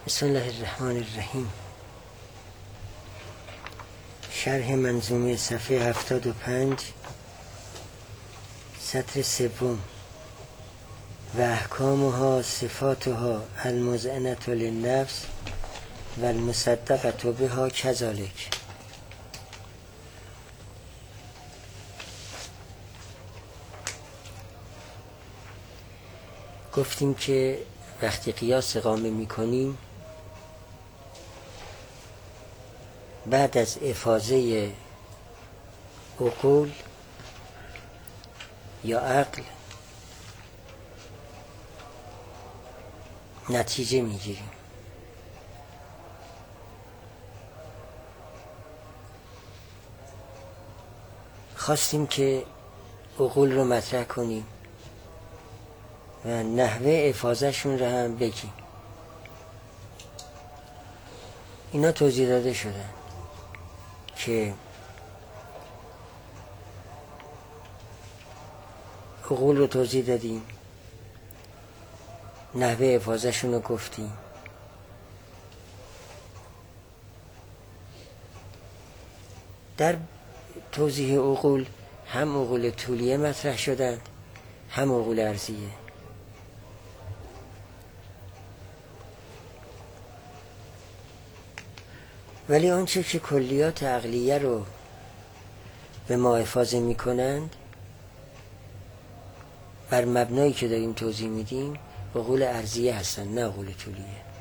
بسم الله الرحمن الرحیم. شرح منظومه صفحه 75 سطر سوم. و احکامها صفاتها المذعنة للنفس و المصدقة بها کذالک. گفتیم که وقتی قیاس اقامه میکنیم بعد از افاضه عقول یا عقل نتیجه میگیریم. خواستیم که عقول رو مطرح کنیم و نحوه افاضه‌شون رو هم بگیم. اینا توضیح داده شدن که عقول رو توضیح دادیم، نحوه افاضه‌شون رو گفتیم. در توضیح عقول هم عقول طولیه مطرح شدن هم عقول عرضیه. ولی آنچه که کلیات عقلیه رو به ما افاضه می کنند بر مبنایی که داریم توضیح میدیم عقول عرضیه هستند، نه عقول طولیه.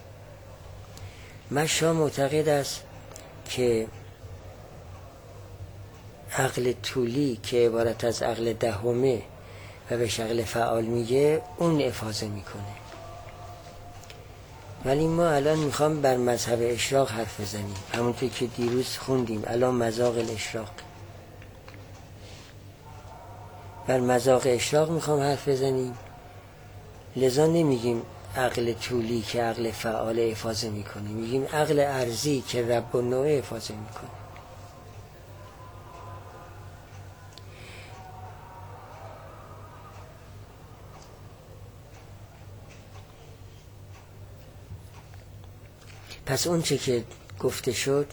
مشا معتقد است که عقل طولی که عبارت از عقل دهمه و به عقل فعال میگه اون افاضه میکنه. ولی ما الان میخوام بر مذهب اشراق حرف بزنیم، همونطور که دیروز خوندیم. الان مذاق الاشراق، بر مذاق اشراق میخوام حرف بزنیم. لذا نمیگیم عقل طولی که عقل فعال افاضه میکنه، میگیم عقل عرضی که رب النوع افاضه میکنه. پس اون چه که گفته شد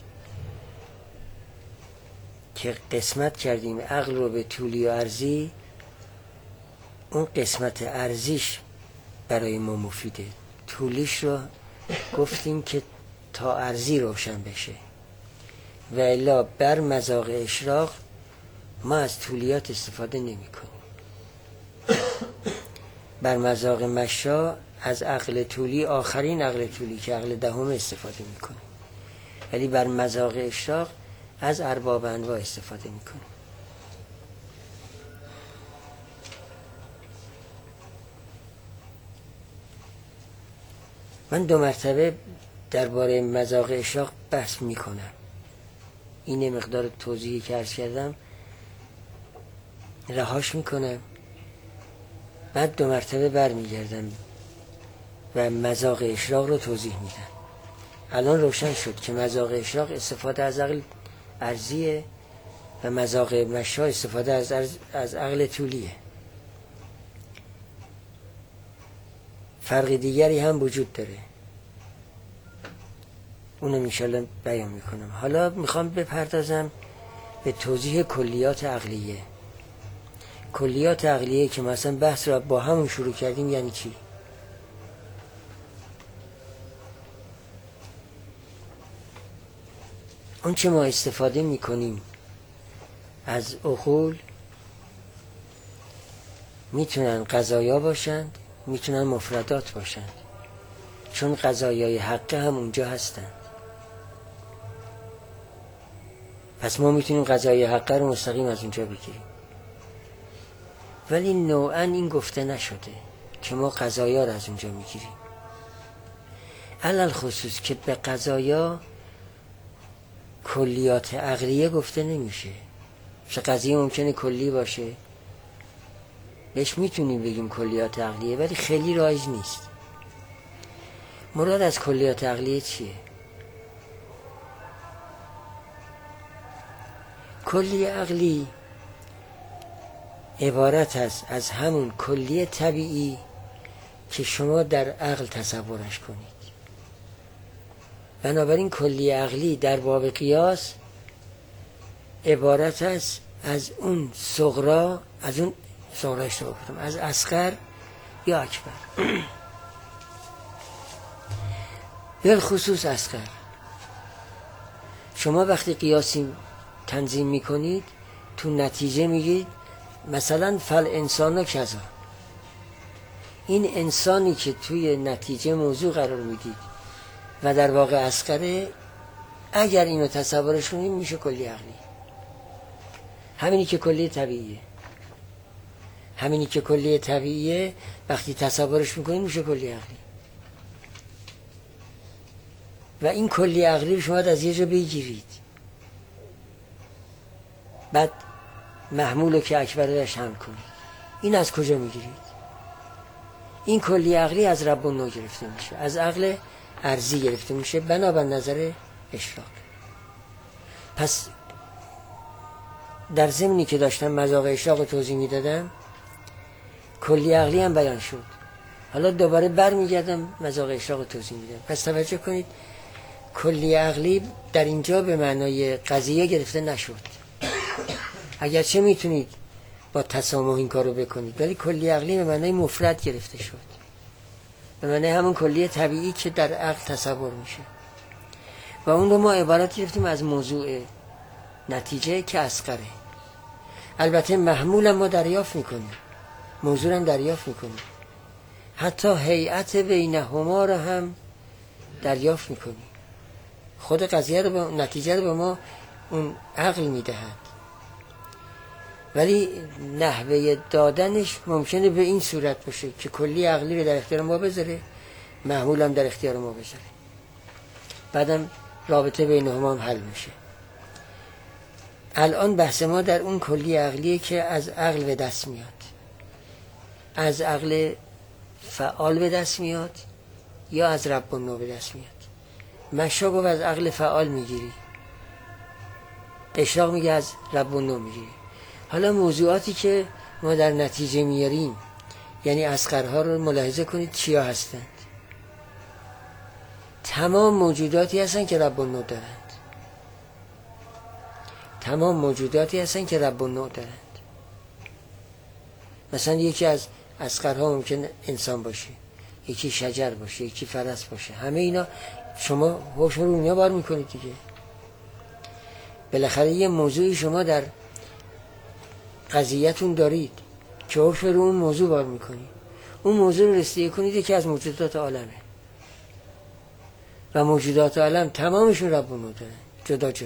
که قسمت کردیم عقل رو به طولی و عرضی، اون قسمت عرضیش برای ما مفیده. طولیش رو گفتیم که تا عرضی روشن بشه، و الا بر مذاق اشراق ما از طولیات استفاده نمی کنیم. بر مذاق مشا از عقل طولی، آخرین عقل طولی که عقل دهم استفاده می کنیم. ولی بر مذاق اشراق از ارباب انواع استفاده می کنیم. من 2 مرتبه درباره مذاق اشراق بحث می کنم. این مقدار توضیحی که عرض کردم رهاش می کنم، بعد 2 مرتبه بر می گردم و مذاق اشراق رو توضیح میدم. الان روشن شد که مذاق اشراق استفاده از عقل عرضیه و مذاق مشا استفاده از عقل طولیه. فرق دیگری هم وجود داره، اونم انشالله بیان میکنم. حالا میخوام بپردازم به توضیح کلیات عقلیه. کلیات عقلیه که مثلا بحث رو با همون شروع کردیم یعنی چی؟ اون چه ما استفاده میکنیم از عقول میتونن قضایا باشند، میتونن مفردات باشند، چون قضایای حقه هم اونجا هستند. پس ما میتونیم قضایای حقه رو مستقیم از اونجا بگیریم. ولی نوعا این گفته نشده که ما قضایا رو از اونجا میگیریم. علل خصوص که به قضایا کلیات عقلیه گفته نمیشه. چه قضیه ممکنه کلی باشه، بهش میتونیم بگیم کلیات عقلیه، ولی خیلی رایج نیست. مراد از کلیات عقلیه چیه؟ کلی عقلی عبارت است از همون کلی طبیعی که شما در عقل تصورش کنید. بنابراین کلی عقلی در باب قیاس عبارت است از اون صغرا، از اون صغرا اشتباه کردم، از اصغر یا اکبر. بالخصوص اصغر. شما وقتی قیاسی تنظیم میکنید تو نتیجه میگید مثلا فل انسان کذا، این انسانی که توی نتیجه موضوع قرار میدید و در واقع اصغره، اگر اینو تصورش کنید میشه کلی عقلی. همینی که کلی طبیعیه، همینی که کلی طبیعیه وقتی تصورش میکنید میشه کلی عقلی. و این کلی عقلی رو شما از یه جا بگیرید، بعد محمول رو که اکبر درش هم کنید. این از کجا میگیرید؟ این کلی عقلی از رب النوع گرفته میشه، از عقل ارضی گرفته میشه بنابر نظر اشراق. پس در ضمنی که داشتم مذاق اشراق رو توضیح میدادم کلی عقلی هم بیان شد. حالا دوباره برمیگردم مذاق اشراق رو توضیح میدم. پس توجه کنید کلی عقلی در اینجا به معنای قضیه گرفته نشد، اگرچه میتونید با تسامح این کار رو بکنید، ولی کلی عقلی به معنای مفرد گرفته شد، به معنای همون کلی طبیعی که در عقل تصور میشه و اون رو ما عبارت گرفتیم از موضوع نتیجه که اصغره. البته محمول ما دریافت میکنیم، موضوع هم دریافت میکنیم، حتی هیئت بینهما رو هم دریافت میکنیم. خود قضیه رو نتیجه رو به ما اون عقل میدهد، ولی نحوه دادنش ممکنه به این صورت باشه که کلی عقلی رو در اختیار ما بذاره، محمول هم در اختیار ما بذاره، بعدم رابطه بینهما هم حل میشه. الان بحث ما در اون کلی عقلیه که از عقل به دست میاد، از عقل فعال به دست میاد یا از رب النوع به دست میاد. مشا گفت از عقل فعال میگیری، اشراق میگه از رب النوع میگیری. حالا موضوعاتی که ما در نتیجه میاریم، یعنی اصغرها رو ملاحظه کنید چیا هستند. تمام موجوداتی هستند که رب النوع دارند، تمام موجوداتی هستند که رب النوع دارند. مثلا یکی از اصغرها ممکن انسان باشه، یکی شجر باشه، یکی فرس باشه، همه اینا شما هوش رو اونیا بار میکنید دیگه. بالاخره یه موضوعی شما در قضیه‌تون دارید که هوش رو اون موضوع بار میکنید، اون موضوع رو رسیدگی کنید که از موجودات عالمه و موجودات عالم تمامشون رب النوع دارن جدا جدا.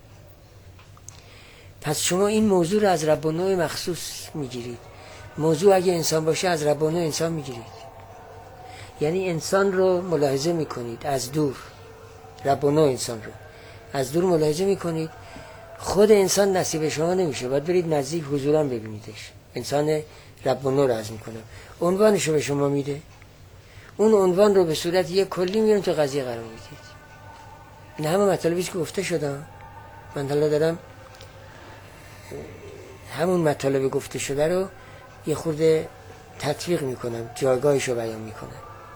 پس شما این موضوع رو از رب النوع مخصوص میگیرید. موضوع اگه انسان باشه از رب النوع انسان میگیرید، یعنی انسان رو ملاحظه میکنید از دور، رب النوع انسان رو از دور ملاحظه میکنید. خود انسان نصیب شما نمیشه، باید برید نزدیک حضورا ببینیدش. انسان رب النوع رو عرض میکنم، عنوانش رو به شما میده، اون عنوان رو به صورت یک کلی میارن تو قضیه قرار میدید. این همه مطالبی که گفته شده، من حالا دارم همون مطالب گفته شده رو یه خورده تطبیق میکنم، جایگاهش رو بیان میکنم.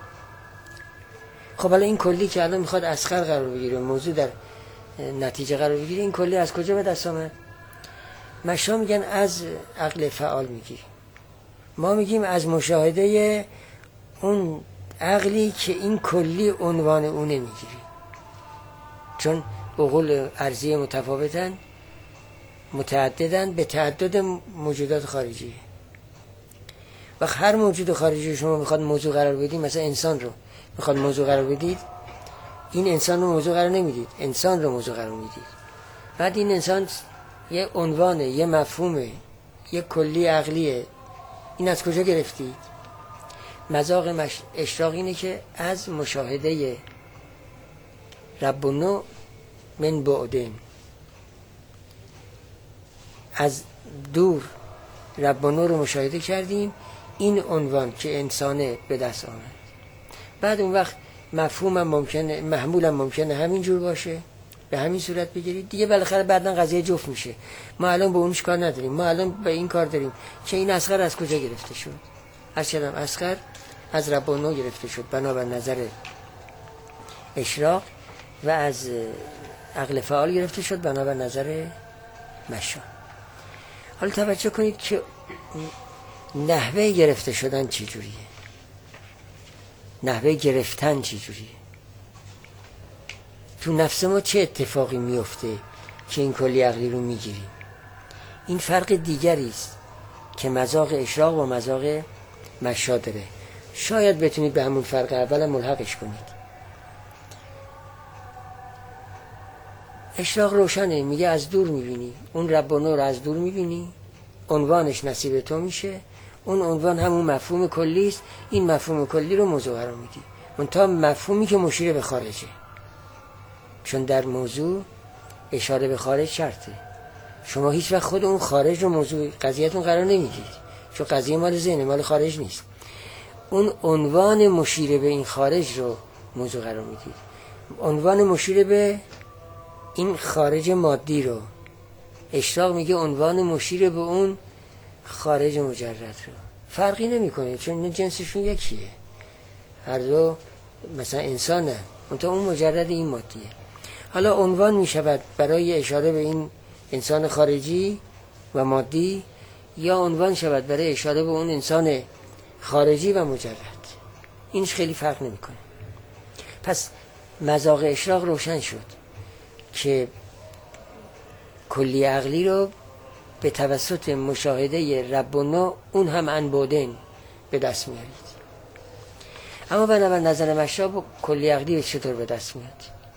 خب حالا این کلی که الان میخواد اصغر قرار بگیره، موضوع در نتیجه قرار بگیره، این کلی از کجا به دست آمد؟ مشا میگن از عقل فعال میگیری، ما میگیم از مشاهده اون عقلی که این کلی عنوان اونه میگیری، چون عقول ارضی متفاوتن، متعددن به تعدد موجودات خارجی. و هر موجود خارجی شما میخواد موضوع قرار بدید، مثلا انسان رو میخواد موضوع قرار بدید، این انسان رو موضوع قرار نمیدید، انسان رو موضوع قرار میدید. بعد این انسان یه عنوانه، یه مفهومه، یه کلی عقلیه. این از کجا گرفتید؟ مذاق اشراق اینه که از مشاهده رب النوع من بعدین، از دور رب النوع رو مشاهده کردیم، این عنوان که انسانه به دست آمد. بعد اون وقت مفهومم ممکنه، محمولم ممکنه همین جور باشه، به همین صورت بگیرید دیگه. بالاخره بعداً قضیه جفت میشه. ما الان به اونش کار نداریم، ما الان به این کار داریم که این اصغر از کجا گرفته شد. از چرم اصغر از رب النوع گرفته شد بنابر نظر اشراق، و از عقل فعال گرفته شد بنابر نظر مشا. حالا توجه کنید که نحوه گرفته شدن چی جوریه، نحوه گرفتن چی جوریه، تو نفس ما چه اتفاقی میفته که این کلی عقلی رو میگیریم. این فرق دیگری است که مذاق اشراق و مذاق مشا داره. شاید بتونید به همون فرق اول ملحقش کنید. اشراق روشنه، میگه از دور میبینی، اون رب و نور از دور میبینی، عنوانش نصیب تو میشه، اون عنوان همون مفهوم کلی است، این مفهوم کلی رو موضوع قرار میدی، منتها مفهومی که مشیر به خارجه، چون در موضوع اشاره به خارج شرطه. شما هیچ وقت خود اون خارج رو موضوع قضیهتون قرار نمیدید، چون قضیه مال ذهن، مال خارج نیست. اون عنوان مشیر به این خارج رو موضوع قرار میدید، عنوان مشیر به این خارج مادی رو. اشراق میگه عنوان مشیر به اون خارج مجرد رو. فرقی نمیکنه چون جنسشون یکیه، هر دو مثلا انسانه، منتها اون مجرد این مادیه. حالا عنوان میشود برای اشاره به این انسان خارجی و مادی، یا عنوان شود برای اشاره به اون انسان خارجی و مجرد. اینش خیلی فرق نمیکنه. پس مذاق اشراق روشن شد که کلی عقلی رو به توسط مشاهده رب و نوع، اون هم انبودن، به دست میارید. اما بنابر نظر مشا کلی عقلی چطور به دست میاد؟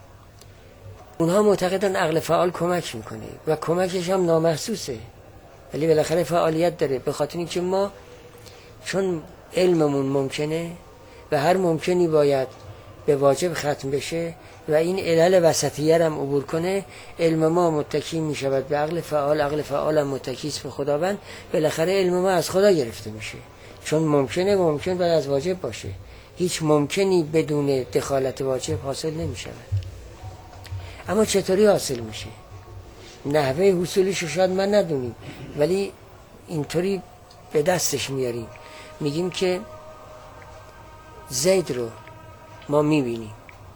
اونها معتقدن عقل فعال کمک میکنه و کمکش هم نامحسوسه، ولی بالاخره فعالیت داره، به خاطر اینکه ما چون علممون ممکنه و هر ممکنی باید به واجب ختم بشه و این علل وسطیه هم عبور کنه، علم ما متکی می شود به عقل فعال، عقل فعال هم متکی است به خداوند. بالاخره علم ما از خدا گرفته میشه، چون ممکنه ممکن باید از واجب باشه، هیچ ممکنی بدون دخالت واجب حاصل نمی شود. اما چطوری حاصل میشه؟ نحوه حصولش رو شاید من ندونیم، ولی اینطوری به دستش میاریم. میگیم که زید رو ما میبینیم،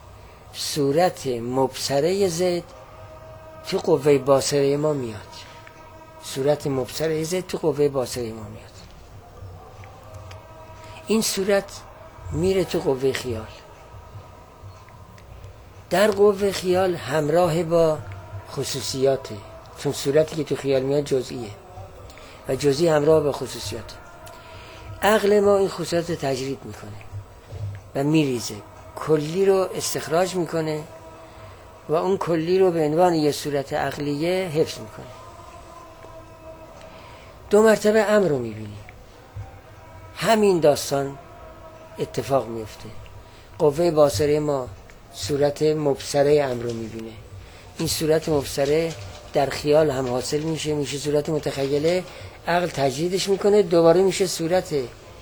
صورت مبصره زید تو قوه باصره ما میاد، صورت مبصره زید تو قوه باصره ما میاد، این صورت میره تو قوه خیال، در قوه خیال همراه با خصوصیاته، چون صورتی که تو خیال میاد جزئیه و جزئی همراه با خصوصیاته. عقل ما این خصوصیات رو تجرید میکنه و میریزه، کلی رو استخراج میکنه و اون کلی رو به عنوان یه صورت عقلیه حفظ میکنه. دو مرتبه امر رو میبینی، همین داستان اتفاق میفته. قوه باصره ما صورت مبصره امر رو میبینه، این صورت مبصره در خیال هم حاصل میشه صورت متخیله، عقل تجدیدش میکنه، دوباره میشه صورت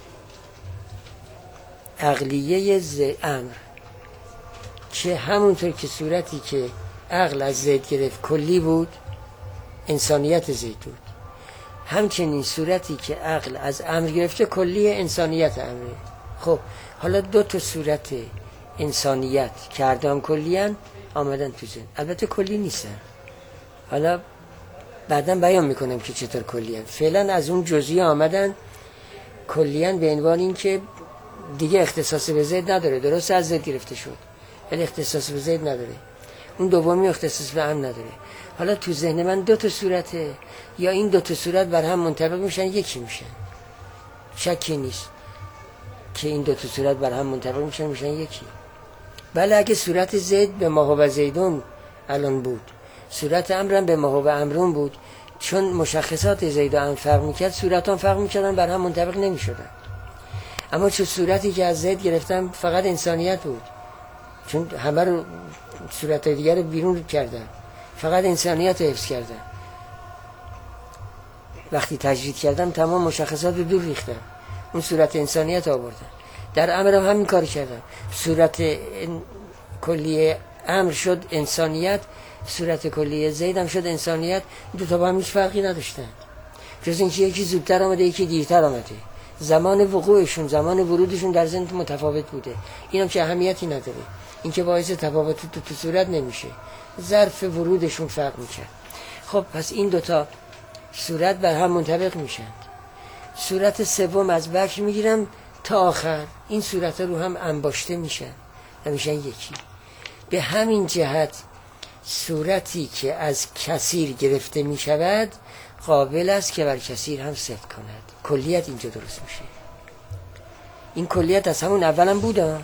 عقلیه امر، که همونطور که صورتی که عقل از زید گرفت کلی بود، انسانیت زید بود، همچنین صورتی که عقل از امر گرفته کلی انسانیت امره. خب حالا دو تا صورت انسانیت کردم کلیان آمدن تو ذهن، البته کلی نیستن، حالا بعداً بیان میکنم که چطور کلیان. فعلا از اون جزئی آمدن کلیان به عنوان این که دیگه اختصاص به زید نداره، درست از زید گرفته شد ولی اختصاص به زید نداره، اون دومی اختصاص به هم نداره. حالا تو ذهن من دو تا صورته، یا این دو تا صورت بر هم منطبق میشن یکی میشن، شکی نیست که این دو تا صورت بر هم منطبق میشن یکی. بله اگه صورت زید به ما و زیدون الان بود، صورت امرم به ما و امرون بود، چون مشخصات زید و امر فرق میکرد، صورت هم فرق میکردن، بر هم منطبق نمیشدن. اما چون صورتی که از زید گرفتم فقط انسانیت بود، چون همه رو صورت دیگر رو بیرون کردن، فقط انسانیت رو حفظ کردن، وقتی تجدید کردم تمام مشخصات رو دور ریختم، اون صورت انسانیت آوردن. در امر هم همین کار کردم، صورت کلی امر شد انسانیت، صورت کلی زید هم شد انسانیت، دو تا با هم هیچ فرقی نداشتن، جز اینکه یکی زودتر آمده یکی دیرتر آمده، زمان وقوعشون، زمان ورودشون در ذهن متفاوت بوده، اینم که اهمیتی نداره. این که باعث تفاوت تو صورت نمیشه، ظرف ورودشون فرق میکنه. خب پس این دوتا صورت بر هم منطبق میشن. صورت سوم از بکر میگیرم تا آخر، این صورت رو هم انباشته میشن و میشن یکی. به همین جهت صورتی که از کثیر گرفته میشود قابل است که بر کثیر هم صدق کند. کلیت اینجا درست میشه. این کلیت از همون اولم بوده،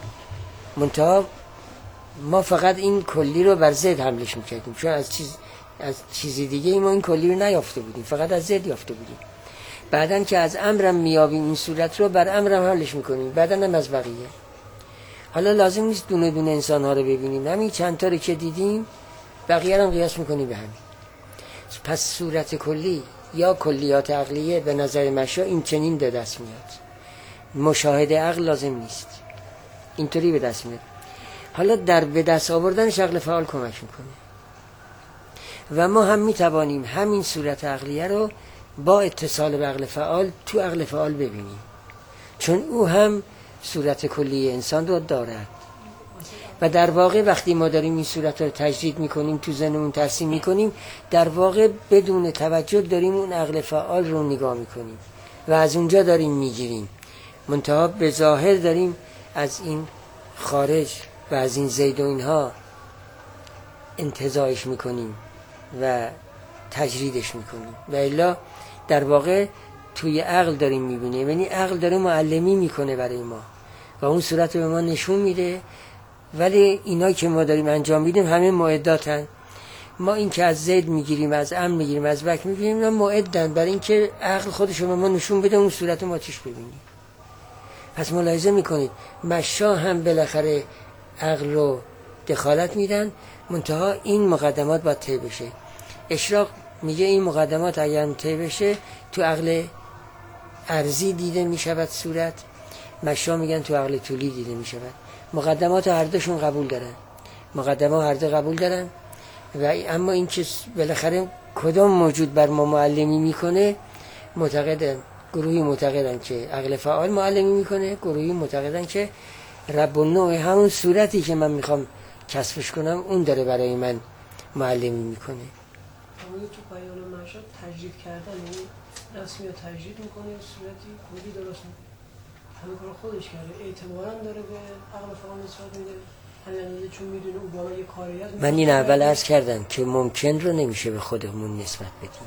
منتها ما فقط این کلی رو بر ضد حملش میکردیم، چون از چیزی دیگه ما این کلی رو نیافته بودیم، فقط از ضد یافته بودیم. بعدن که از امرم میابیم این صورت رو، بر امرم حملش میکنیم، بعدن هم از بقیه. حالا لازم نیست دونه دونه انسان ها رو ببینیم، همین چند تا رو که دیدیم بقیه هم قیاس میکنیم به همین. پس صورت کلی یا کلیات عقلیه به نظر مشا این چنین به دست میاد. مشاهده عقل لازم نیست، اینطوری به دست میاد. حالا در به دست آوردنش عقل فعال کمک میکنه و ما هم میتوانیم همین صورت عقلیه رو با اتصال به عقل فعال تو عقل فعال ببینیم، چون او هم صورت کلی انسان رو دارد. و در واقع وقتی ما داریم این صورت رو تجدید میکنیم، تو ذهنمون ترسیم میکنیم، در واقع بدون توجه داریم اون عقل فعال رو نگاه میکنیم و از اونجا داریم میگیریم. منتها به ظاهر داریم از این خارج و از این زید و اینها انتزاعش میکنیم و تجریدش میکنیم، و الا در واقع توی عقل داریم میبینیم. یعنی عقل داره معلمی میکنه برای ما و اون صورت رو به ما نشون میده، ولی اینا که ما داریم انجام میدیم همه معداتن. ما این که از زید میگیریم، از امر میگیریم، از بک میگیریم، اینا معدن برای اینکه عقل خودش رو به ما نشون بده، اون صورت ما چیش ببینیم. پس ملاحظه میکنید مشا هم بالاخره عقل رو دخالت میدن، منتها این مقدمات باید طی بشه. اشراق میگه این مقدمات اگر طی بشه تو عقل ارضی دیده میشود صورت، مشا میگن تو عقل طولی دیده میشود. مقدمات هر دوشون قبول دارن، مقدمات هر دو قبول دارن، و اما این که بالاخره کدام موجود بر ما معلمی میکنه، معتقدن گروهی معتقدن که عقل فعال معلمی میکنه، گروهی معتقدن که رب النوع همون صورتی که من میخوام کسبش کنم اون داره برای من معلمی میکنه. اما تو بیان مشهد تجدید کردن، یعنی رسمی رو تجدید میکنه، صورتی کلی درست میکنه، همین کار خودش کرده، اعتبارا داره به عقل فعال نسبت میده، همین چون میدونه او بالا یه کاریت. من این اول عرض کردم که ممکن رو نمیشه به خودمون نسبت بدیم.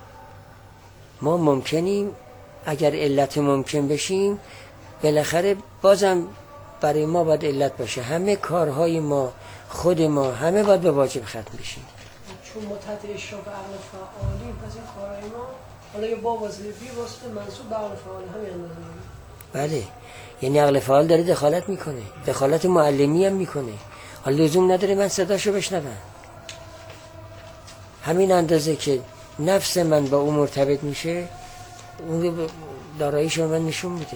ما ممکنیم اگر علت ممکن بشیم، بالاخره بازم برای ما باید علت باشه. همه کارهای ما، خود ما، همه باید به واجب ختم بشیم. چون ما تحت اشراف عقل فعالی، پس این کارهای ما حالا یا با واسطه بی واسطه منصوب به عقل فعال همین اندازه. بله، یعنی عقل فعال داره دخالت میکنه، دخالت معلمی هم میکنه. حالا لزوم نداره من صداشو بشنوم، همین اندازه که نفس من با اون مرتبط میشه، اون رو داراییش رو من نشون میده.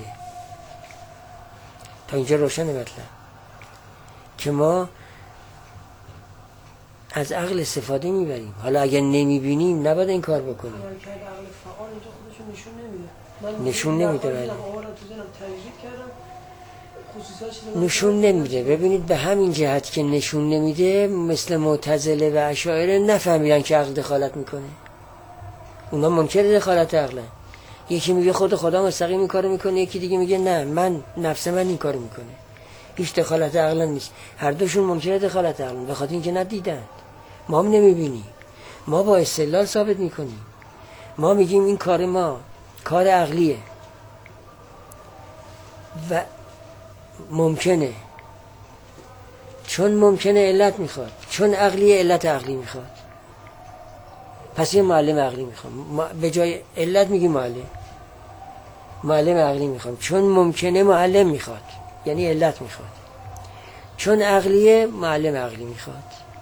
تا اینجا روشن مطلب که ما از عقل استفاده میبریم. حالا اگر نمیبینیم نباید این کار بکنیم. عقل فعال اینجا خودشون نشون نمیده. نشون نمیده. بله. نشون نشون نمیده. ببینید به همین جهت که نشون نمیده، مثل معتزله و اشاعره نفهمیدن که عقل دخالت میکنه. اونا منکر دخالت عقلن. یکی میگه خدا مستقیم این کارو میکنه، یکی دیگه میگه نه، من نفس من این کارو میکنه. هیچ دخالت عقل نیست. هر دوشون منکر دخالت عقلن، به خاطر اینکه ندیدن. ما هم نمیبینیم. ما با استدلال ثابت میکنیم. ما میگیم این کار ما کار عقلیه و ممکنه، چون ممکنه علت میخواد، چون عقلیه علت عقلی میخواد، پس یه معلم عقلی میخوام. به جای علت میگیم معلم عقلی میخوام، چون ممکنه معلم میخواد، یعنی علت میخواد، چون عقلیه معلم عقلی میخواد.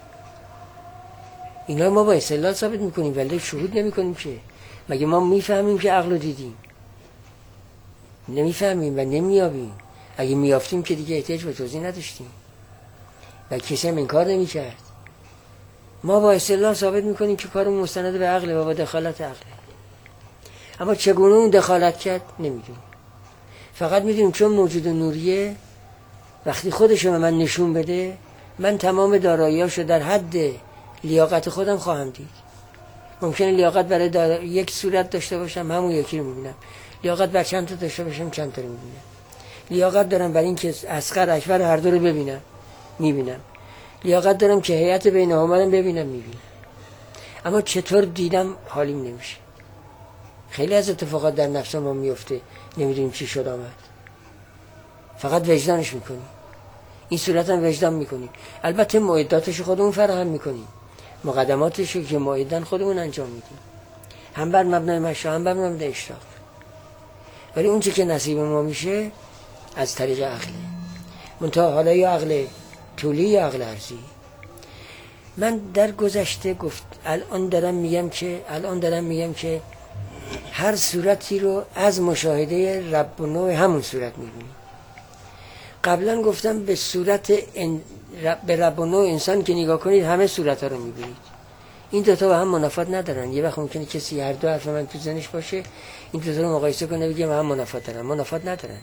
اینا ما با استدلال ثابت میکنیم ولی شهود نمیکنیم. که مگه ما میفهمیم که عقل رو دیدیم؟ نمیفهمیم و نمیابیم. اگه میافتیم که دیگه احتیاج به توضیح نداشتیم و کسی هم این کار نمیکرد. ما با استدلال ثابت میکنیم که کارمون مستند به عقل و با دخالت عقل. اما چگونه اون دخالت کرد نمیدونیم. فقط میدونیم چون موجود نوریه وقتی خودشو به من نشون بده، من تمام داراییاشو در حد لیاقت خودم خواهم دید. ممکنه لیاقت برای یک صورت داشته باشم، همون یکی رو میبینم. لیاقت بر چند تا داشته باشم، چند تا رو میبینم. لیاقت دارم برای اینکه اصغر اکبر هر دو رو ببینم، میبینم. لیاقت دارم که هیئت بینهما رو ببینم، میبینم. اما چطور دیدم حالیم نمیشه. خیلی از اتفاقات در نفس ما میفته، نمیدونیم چی شد آمد. فقط وجدانش میکنیم. این صورت هم وجدان میکنیم. البته معداتش خودمون فراهم میکنیم، مقدماتش که معدن خودمون انجام میدیم، هم بر مبنای مشروع هم بر مبنای اشراق. ولی اون چی که نصیب ما میشه از طریق عقله. منتها حالا یا عقل طولی یا عقل عرضی. من در گذشته الان دارم میگم که هر صورتی رو از مشاهده رب و نوع همون صورت میبینیم. قبلا گفتم به صورت به رب و نوع انسان که نگاه کنید همه صورت ها رو میبینید. این دوتا با هم منافات ندارن. یه وقت ممکنه کسی هر دو حرف من تو ذهنش باشه، این دوتا رو مقایسه کنه بگه هم منافات دارن. منافات ندارن.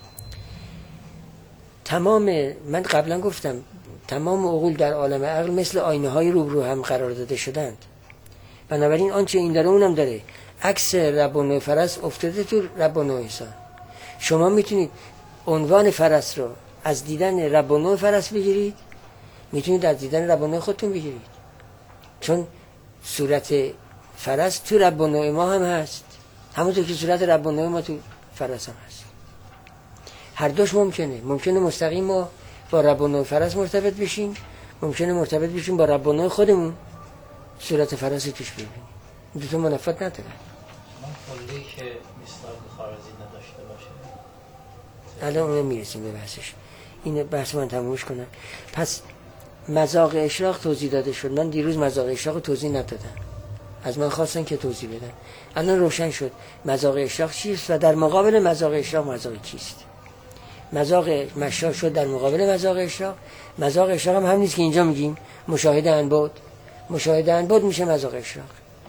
من قبلا گفتم تمام عقول در عالم عقل مثل آینه های روبرو هم قرار داده شدند. بنابراین آنچه این داره اونم داره. عکس رب و نوع فرس افتاده تو رب و نوع انسان. شما میتونید عنوان فرس رو از دیدن رب و نوع فرس بگیرید، میتونید از دیدن رب و نوع خودتون بگیرید، چون صورت فرس تو رب و نوع ما هم هست، همونطور که صورت رب و نوع ما تو فرس هم هست. هر دوش ممکنه مستقیم ما با رب و نوع فرس مرتبط بشیم، ممکنه مرتبط بشیم با رب و نوع خودمون، صورت فرس توش ببینیم. دو تا منافات نداره. من کلی که مصداق خارجی نداشته باشه. الان اون میرسیم به بحثش. این بحث من تمومش کنم. پس مذاق اشراق توضیح داده شد. من دیروز مذاق اشراق توضیح ندادم. از من خواستن که توضیح بدم. الان روشن شد مذاق اشراق چیست و در مقابل مذاق اشراق مذاق کیست. مذاق مشاق شد در مقابل مذاق اشراق. مذاق اشراق هم نیست که اینجا میگیم مشاهده انباد. مشاهده انباد میشه مذاق اشراق.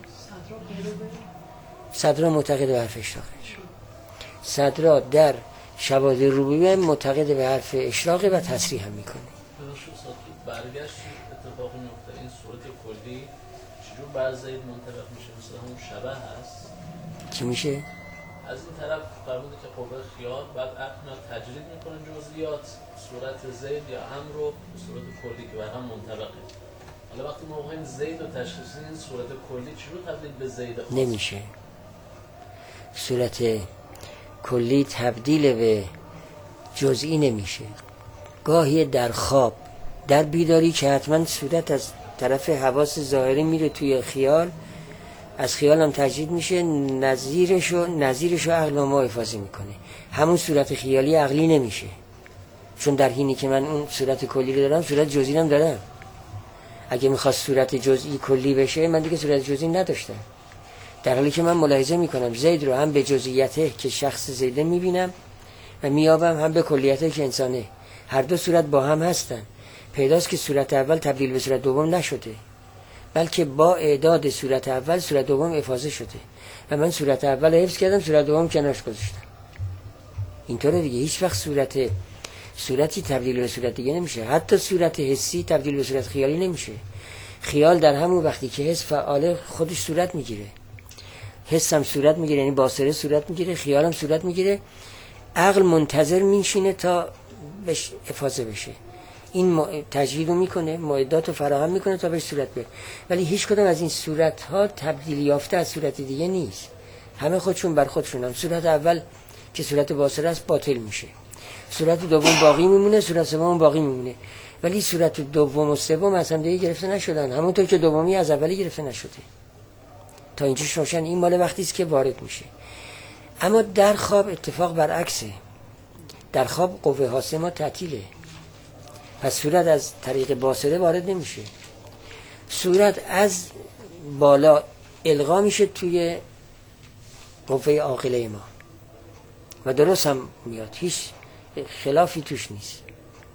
صدرا معتقد به حرف اشراقه. صدرا در شواهد ربوبیه معتقد به حرف اشراقه و تصریح هم میکنه. برگشت اتفاقی میفته این صورت کلی چجور بر زید منطبق میشه؟ مثلا همون شبه هست چی میشه؟ از این طرف فرموده که قوه خیال بعد عقل تجرید میکنه جزئیات صورت زید یا امر رو به صورت کلی که بر هم منطبقه. حالا وقتی ما بخوایم زید رو تشخیص بدیم این صورت کلی چجور تبدیل به زید خاص؟ نمیشه. صورت کلی تبدیل به جزئی نمیشه. گاهی در خواب، در بیداری که حتما صورت از طرف حواس ظاهری میره توی خیال، از خیال هم تجدید میشه، نظیرشو عقل ما حفاظی میکنه. همون صورت خیالی عقلی نمیشه، چون در حینی که من اون صورت کلی رو دارم صورت جزئی هم دارم. اگه میخواست صورت جزئی کلی بشه من دیگه صورت جزئی نداشتم. در حالی که من ملاحظه میکنم زید رو هم به جزئیاته که شخص زیده میبینم و میابم، هم به کلیته که انسانه. هر دو صورت با هم هستن. پیداست که صورت اول تبدیل به صورت دوم نشده، بلکه با اعداد صورت اول صورت دوم افاضه شده و من صورت اول حفظ کردم، صورت دوم کنارش گذاشتم. اینطوره دیگه. هیچ وقت صورتی تبدیل به صورت دیگه نمیشه. حتی صورت حسی تبدیل به صورت خیالی نمیشه. خیال در همون وقتی که حس فعاله خودش صورت میگیره، حس هم صورت میگیره، یعنی باصره صورت میگیره، خیال هم صورت میگیره. عقل منتظر میشینه تا بهش افاضه بشه. این تجوید رو میکنه، معدات رو فراهم میکنه تا بهش صورت بیاره. ولی هیچ کدوم از این صورت ها تبدیل یافته از صورت دیگه نیست. همه خودشون بر خودشون هم. صورت اول که صورت باصره است باطل میشه، صورت دوم باقی میمونه، صورت سوم باقی میمونه. ولی صورت دوم و سوم از هم دیگه گرفته نشدن، همونطور که دومی از اولی گرفته نشده. تا اینجاش روشن. این مال وقتی است که وارد میشه. اما در خواب اتفاق برعکسه. در خواب قوه حاسه ما تعطیله، پس صورت از طریق باصره وارد نمیشه. صورت از بالا القا میشه توی قوه عاقله ما و درست هم میاد، هیچ خلافی توش نیست.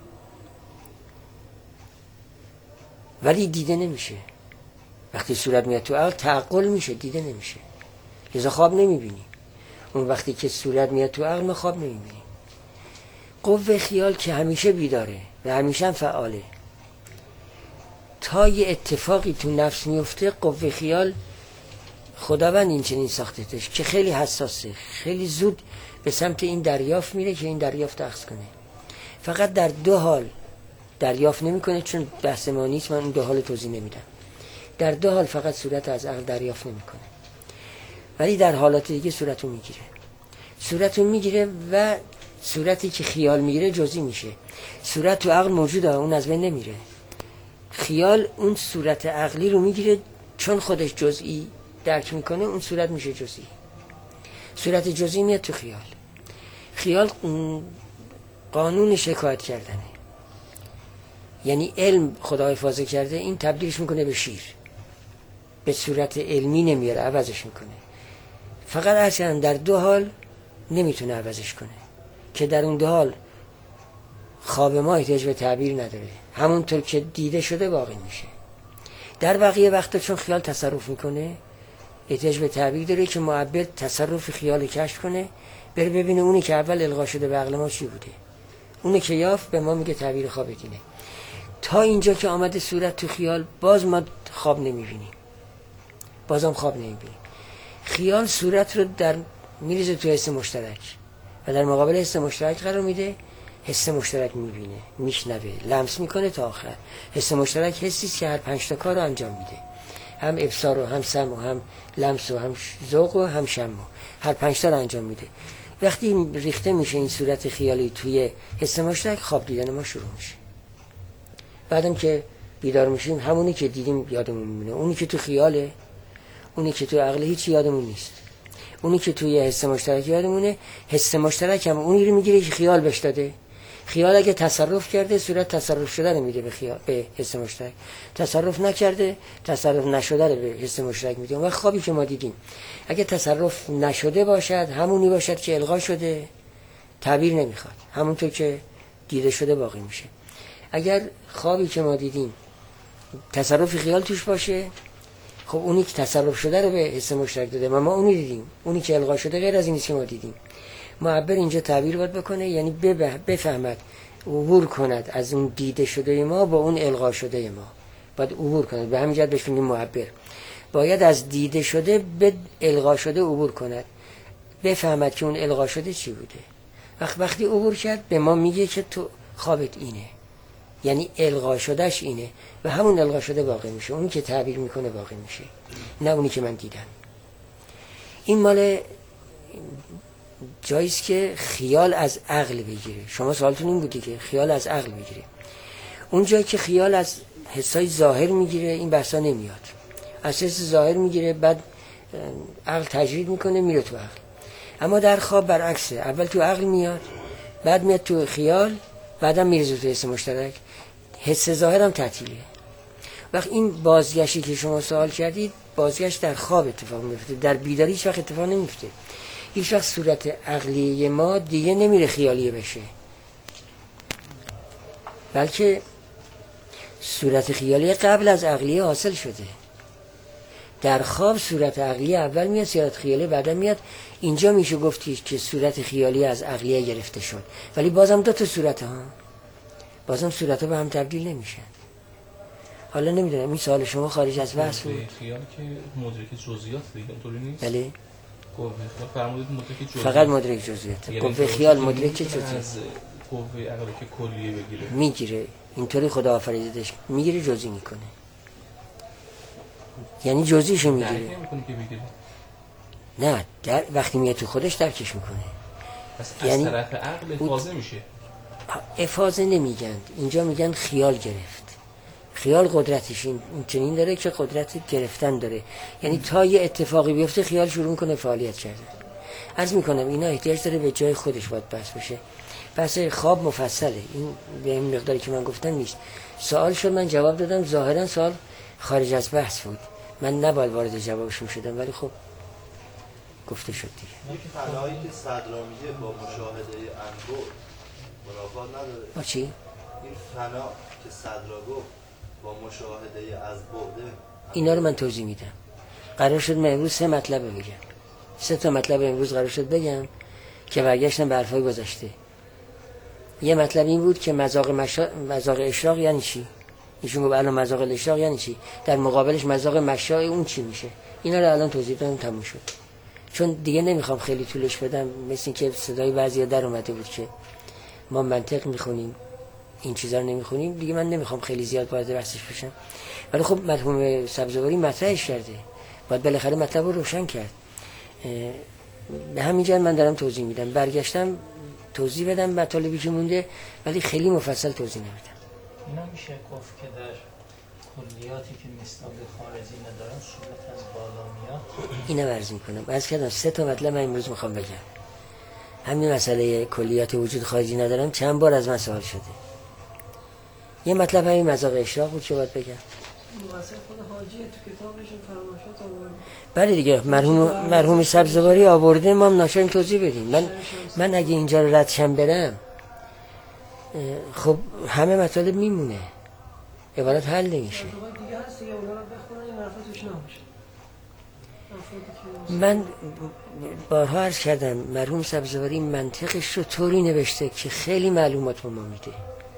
ولی دیده نمیشه. وقتی صورت میاد تو عقل تعقل میشه، دیده نمیشه. لذا خواب نمیبینی. اون وقتی که صورت میاد تو عقل ما خواب نمیبینی. قوه خیال که همیشه بیداره و همیشه فعاله، تا یه اتفاقی تو نفس میفته قوه خیال خداوند این چنین ساختتش که خیلی حساسه، خیلی زود به سمت این دریافت میره که این دریافت اخذ کنه. فقط در 2 حال دریافت نمیکنه، چون بحث ما نیست، من این 2 حال توضیح نمیدم. در 2 حال فقط صورت از عقل دریافت نمیکنه، ولی در حالات دیگه صورتو میگیره. صورتو میگیره و صورتی که خیال میگیره جزئی میشه. صورت تو عقل موجوده، اون از بین نمیره. خیال اون صورت عقلی رو میگیره، چون خودش جزئی درک میکنه، اون صورت میشه جزئی. صورت جزئی میاد تو خیال. خیال قانون شکایت کردنه، یعنی علم خدا حفاظه کرده، این تبدیلش میکنه به شیر، به صورت علمی نمیاره، عوضش میکنه. فقط اصلا در 2 حال نمیتونه عوضش کنه، که در اون 2 حال خواب ما احتیاج به تعبیر نداره، همونطور که دیده شده باقی میشه. در بقیه وقتا چون خیال تصرف میکنه احتیاج به تعبیر داره که معبر تصرف خیال کشف کنه، بره ببینه اونی که اول القا شده به عقل ما چی بوده، اونی که یافت به ما میگه تعبیر خواب اینه. تا اینجا که آمده صورت تو خیال، باز ما خواب نمیبینیم، بازم خواب نمیبینیم. خیال صورت رو در میریزه تو حس مشترک و در مقابل حس مشترک قرار میده. حس مشترک میبینه، میشنوه، لمس میکنه تا آخر. حس مشترک حسیست که هر 5 تا کار رو انجام میده، هم ابصار و هم سمع و هم لمس و هم ذوق و هم شم، هر 5 تا رو انجام میده. وقتی ریخته میشه این صورت خیالی توی حس مشترک، خواب دیدن ما شروع میشه. بعدم که بیدار میشیم همونی که دیدیم یادمون میمونه، اونی که تو خیاله، اونی که تو عقل هیچ یادمون نیست. اونی که توی حس مشترک یادمونه، حس مشترک هم اونی رو میگیره که خیال بهش داده. خیال اگه تصرف کرده صورت تصرف شده رو میده به حس مشترک، تصرف نکرده تصرف نشده رو به حس مشترک میده. و خوابی که ما دیدیم اگه تصرف نشده باشد، همونی باشد که القا شده، تعبیر نمیخواد، همونطور که دیده شده باقی میشه. اگر خوابی که ما دیدیم تصرف خیال توش باشه، خب اونی که تصرف شده رو به حس مشترک داده، ما اونی دیدیم، اونی که القا شده غیر از اینی که ما دیدیم. معبر اینجا تعبیر باید بکنه، یعنی بفهمد، عبور کند از اون دیده شده ما با اون القا شده ما، باید عبور کند. به همین جهت بهش میگیم معبر. باید از دیده شده به القا شده عبور کند، بفهمد که اون القا شده چی بوده. وقتی عبور کرد به ما میگه که تو خوابت اینه، یعنی القا شدهش اینه و همون القا شده باقی میشه، اونی که تعبیر میکنه باقی میشه، نه اونی که من دیدم. این مال جاییست که خیال از عقل بگیره. شما سوالتون این بودی که خیال از عقل بگیره. اون جایی که خیال از حسای ظاهر میگیره این بحثا نمیاد، از حس ظاهر میگیره، بعد عقل تجرید میکنه میره تو عقل. اما در خواب برعکسه، اول تو عقل میاد، بعد میاد تو خیال، بعدم میرزه تو حس مشترک. حس ظاهر هم تعطیله. وقت این بازگشتی که شما سوال کردید، بازگشت در خواب اتفاق میفته، در بیداری هیچ وقت اتفاق نمیفته. هیچ وقت صورت عقلی ما دیگه نمیره خیالیه بشه، بلکه صورت خیالی قبل از عقلیه حاصل شده. در خواب صورت عقلی اول میاد، صورت خیالی بعدا میاد. اینجا میشه گفتی که صورت خیالی از عقلیه گرفته شد، ولی بازم 2 تا صورت ها، بازم صورت ها به هم تبدیل نمیشن. حالا نمیدونم این سوال شما خارج از بحث بود. خیال که مدرک جزئیات دیگه اونطوری نیست. بله، قوه خیال فرمودید مدرک جزئیات، فقط مدرک جزئیات. قوه خیال مدرک جزئیات از قوه عقلی که کلیه بگیره، میگیره، اینطوری خدا آفریدش، میگیره جزئی میکنه، یعنی جزئیشو میگیره. درک نمی‌کنه که بگیره. نه، در وقتی میاد تو خودش درکش میکنه. پس یعنی از طرف عقل افاضه میشه. افاضه نمیگن، اینجا میگن خیال گرفت. خیال قدرتش این چنین داره که قدرت گرفتن داره، یعنی تا یه اتفاقی بیفته خیال شروع کنه فعالیت کردن. عرض میکنم اینا احتیاج داره به جای خودش باید بحث بشه. بحث خواب مفصله، این به این مقداری که من گفتم نیست. سوال شد من جواب دادم، ظاهرا سوال خارج از بحث بود، من نباید وارد جوابش میشدم، ولی خب گفته شد دیگه. یک فنایی که صدرامیه با مشاهده انبوه منافات نداره. با چی؟ این فنا که صدرا گفت با مشاهده از بعده، اینا رو من توضیح میدم. قرار شد من امروز 3 مطلب بگم، 3 تا مطلب امروز قرار شد بگم که برگشتم به حرفای گذشته. یه مطلب این بود که مذاق اشراق یعنی چی؟ ایشون گفت الان مذاق الاشراق یعنی چی؟ در مقابلش مذاق مشاع اون چی میشه؟ اینا رو الان توضیح دادم تموم شد. چون دیگه نمیخوام خیلی طولش بدم، مثل این که صدای بعضیا در اومده بود که ما منطق میخونیم این چیزا رو نمیخونیم، دیگه من نمیخوام خیلی زیاد وارد بحثش بشم. ولی خب مرحوم سبزواری مطرحش کرده، باید بالاخره مطلب رو روشن کرد. به همین جهت من دارم توضیح میدم. برگشتم توضیح بدم مطالبی که مونده، ولی خیلی مفصل توضیح نمیدم. اینا میشه گفت که در کلیاتی که نسبت به خارجی ندارن صورت از بالا میاد. اینم عرض میکنم. عرض کردم 3 تا مطلب من امروز میخوام بگم. همین مسئله کلیات وجود خارجی ندارم چند بار از من سوال شده. یه مطلب همین مذاق اشراق بود که باید بگم. مقصر خود حاجیه تو کتابشون فرمایشات آورده. بله دیگه مرحوم سبزواری آورده، ما هم ناشریم توضیح بدیم. من اگه اینجا رو ردشم برم خب همه مطالب میمونه، عبارت حل نمیشه. دیگه هست دیگه اونا رو بخونن این حرفا توش نباشه. من بارها عرض کردم مرحوم سبزواری منطقش رو طوری نوشته که خیلی معلومات به ما میده،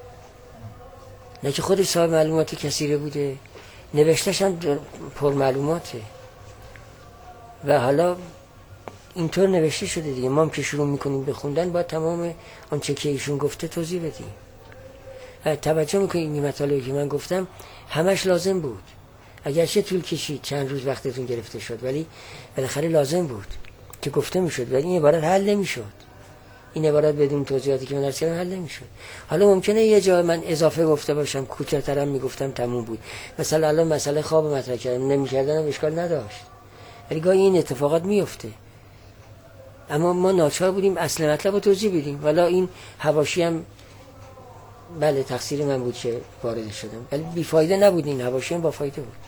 نه که خودش صاحب معلومات کثیره بوده، نوشتش هم پر معلوماته و حالا اینطور نوشته شده دیگه. ما هم که شروع میکنیم به خوندن باید تمام آنچه که ایشون گفته توضیح بدیم. توجه میکنید این مطالبی که من گفتم همش لازم بود، اگرچه طول کشید چند روز وقتتون گرفته شد، ولی بالاخره لازم بود که گفته میشد. ولی این عبارت حل نمیشد، این عبارت بدون توضیحاتی که من عرض کردم حل نمیشد. حالا ممکنه یه جا من اضافه گفته باشم، کوچکترم میگفتم تموم بود. مثلا الان مسئله خواب مطرح کردم، نمیکردنم اشکال نداشت، ولی گاهی این اتفاقات میفته. اما ما ناچار بودیم اصل مطلب رو توضیح بدیم. والا این حواشی هم بله تقصیر من بود که وارد شدم، ولی بیفایده نبود، این حواشی هم با فایده بود.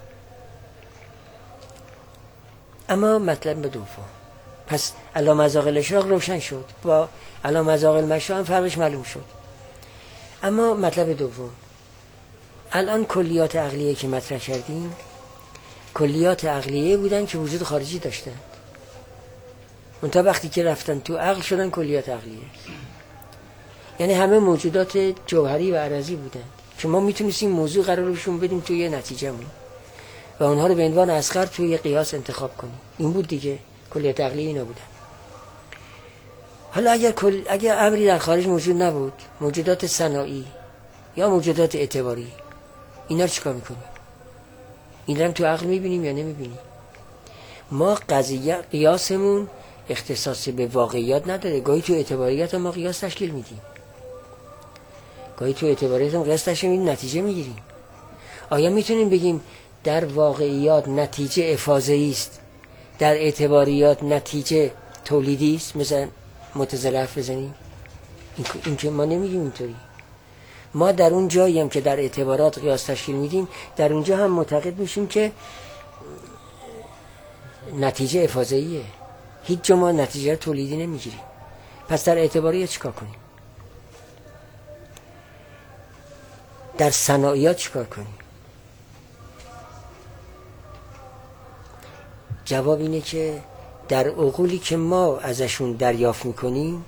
اما مطلب به دوم، پس علا مذاق الاشراق روشن شد، با علا مذاق المشاع هم فرقش معلوم شد. اما مطلب دوم، الان کلیات عقلیه که مطرح کردیم کلیات عقلیه بودن که وجود خارجی داشتن، منتها وقتی که رفتن تو عقل شدن کلیات عقلیه. یعنی همه موجودات جوهری و عرضی بودن که ما میتونستیم موضوع قرارشون بدیم توی یه نتیجهمون و اونها رو به عنوان اصغر توی یه قیاس انتخاب کنیم. این بود دیگه، کلیات عقلیه اینا بودن. حالا اگر امری در خارج موجود نبود، موجودات صناعی یا موجودات اعتباری، اینا رو چیکار میکنیم؟ اینا رو تو عقل میبینیم یا نمیبینیم؟ ما قیاسمون اختصاصی به واقعیات نداره. گاهی تو اعتباریات ما قیاس تشکیل میدیم، گاهی تو اعتباریات هم قیاس تشکیل میدیم، نتیجه میگیریم. آیا میتونیم بگیم در واقعیات نتیجه افاضه‌ای است، در اعتباریات نتیجه تولیدی است؟ مثلا متزله حرف بزنیم؟ این که ما نمیگیم اینطوری. ما در اون جایی هم که در اعتبارات قیاس تشکیل میدیم، در اونجا هم معتقد میشیم که نتیجه افاضه‌ایه، هیچ جا ما نتیجه تولیدی نمیگیریم. پس در اعتباریات چیکار کنیم؟ در صناعیات چیکار کنیم؟ جواب اینه که در عقولی که ما ازشون دریافت میکنیم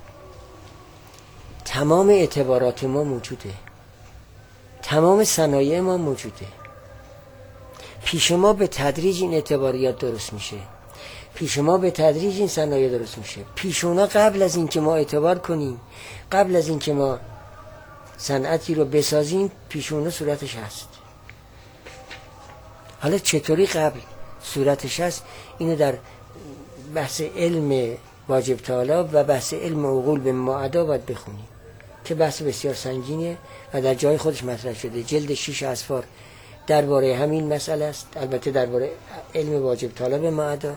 تمام اعتبارات ما موجوده، تمام صنایع ما موجوده. پیش ما به تدریج این اعتباریات درست میشه، پیش ما به تدریج این صنایع درست میشه. پیش اونا قبل از این که ما اعتبار کنیم، قبل از این که ما صنعتی رو بسازیم، پیش اونا صورتش هست. حالا چطوری قبل صورتش هست؟ اینو در بحث علم واجب تعالی و بحث علم عقول به معدا باید بخونیم که بحث بسیار سنگینه و در جای خودش مطرح شده. جلد 6 اسفار درباره همین مسئله است، البته درباره علم واجب تعالی به معدا.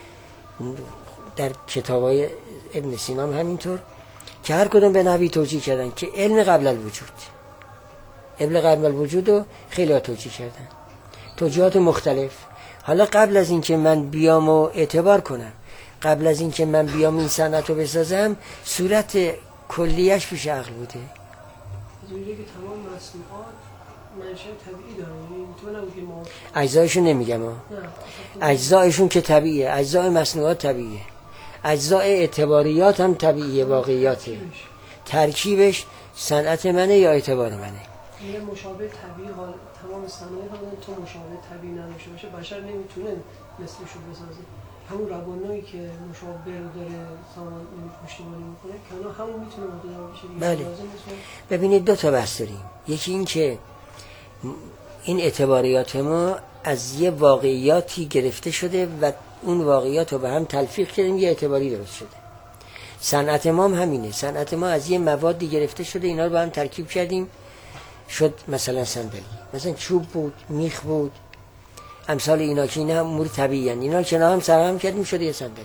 در کتابای ابن سینا هم همینطور که هر کدوم به نحوی توجیه کردن که علم قبل الوجود، علم قبل الوجود رو خیلی توجیه کردن، توجیهات مختلف. حالا قبل از این که من بیام و اعتبار کنم، قبل از این که من بیام این صنعت رو بسازم، صورت کلیش پیش عقل بوده. از اونجایی که تمام مصنوعات منشأ طبیعی داره، اینطور نبود که ما اجزایشون نمیگم ها، اجزایشون که طبیعیه، اجزای مصنوعات طبیعیه، اجزای اعتباریات هم طبیعیه، واقعیاته. ترکیبش صنعت منه یا اعتبار منه. یه مشابه طبیعی حال تمام صنایع حالا تو مشابه طبیعی نداشته باشه بشر نمیتونه مثلشو بسازه. همون روانایی که مشابه رو داره سامان پشتیبانی میکنه که اونا همون میتونه مدل بشه. بله. ببینید دو تا بحث داریم. یکی این که این اعتباریات ما از یه واقعیاتی گرفته شده و اون واقعیات رو به هم تلفیق کردیم یه اعتباری درست شده. صنعت ما هم همینه. صنعت ما از یه موادی گرفته شده، اینا رو با هم ترکیب کردیم شد مثلا صندلی. مثلا چوب بود، میخ بود، امثال اینا که اینا هم امور طبیعی هستند. اینا کنار هم سرهم کردیم شده یه صندلی.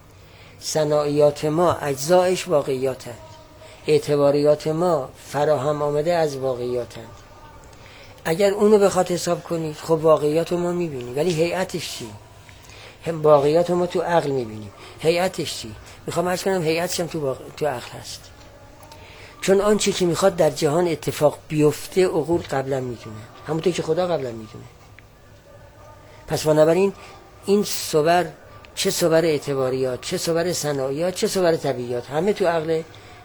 صنایعات ما اجزایش واقعیات هست. اعتباریات ما فراهم آمده از واقعیات هست. اگر اونو بخواد حساب کنید خب واقعیات رو ما میبینیم، ولی هیئتش چی؟ هم واقعیات رو ما تو عقل میبینیم، هیئتش چی؟ میخوام عرض کنم هیئتش هم تو عقل هست. چون آنچه که میخواد در جهان اتفاق بیفته عقول قبلا میدونه، همونطور که خدا قبلا میدونه. پس بنابراین این صور، چه صور اعتباریات، چه صور صنایعات، چه صور طبیعیات، همه تو عقل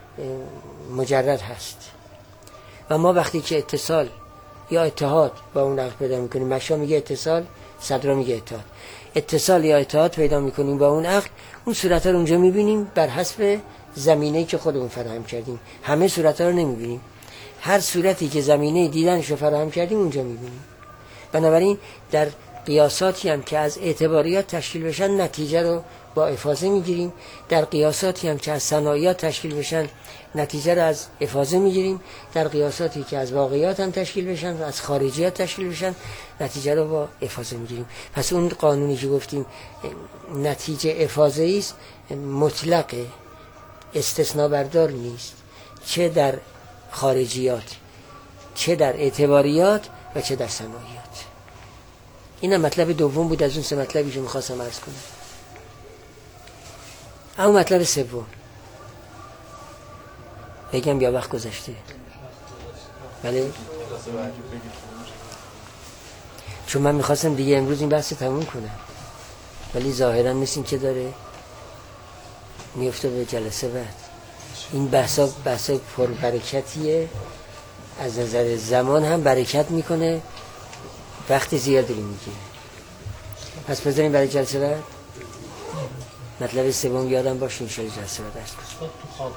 مجرد هست. و ما وقتی که اتصال یا اتحاد با اون عقل پیدا میکنیم، مشا میگه اتصال، صدرا میگه اتحاد، اتصال یا اتحاد پیدا میکنیم با اون عقل، اون صورتها رو اونجا میبینیم بر حسب زمینه‌ای که خودمون فراهم کردیم. همه صورتها رو نمیبینیم، هر صورتی که زمینه دیدنش رو فراهم کردیم اونجا میبینیم. بنابراین در قیاساتی هم که از اعتباریات تشکیل بشن نتیجه رو با افاضه میگیریم، در قیاساتی هم که از صنایعات تشکیل بشن نتیجه رو از افاضه میگیریم، در قیاساتی که از واقعیات هم تشکیل بشن و از خارجیات تشکیل بشن نتیجه رو با افاضه میگیریم. پس اون قانونی که گفتیم نتیجه افاضه‌ای است، مطلقه، استثناء بردار نیست، چه در خارجیات، چه در اعتباریات و چه در صنایعات. این مطلب دوم بود از اون سه مطلبی که میخواستم عرض کنم. اما مطلب سوم بگم یا وقت گذشته؟ بله، چون من میخواستم دیگه امروز این بحث تموم کنم، ولی ظاهرا مثل این که داره میفته به جلسه بعد. این بحثا پر برکتیه، از نظر زمان هم برکت میکنه، وقت زیادی میگیره. پس بذاریم برای جلسه بعد مطلب سوم یادم باشه ان شاء الله جلسه بعد.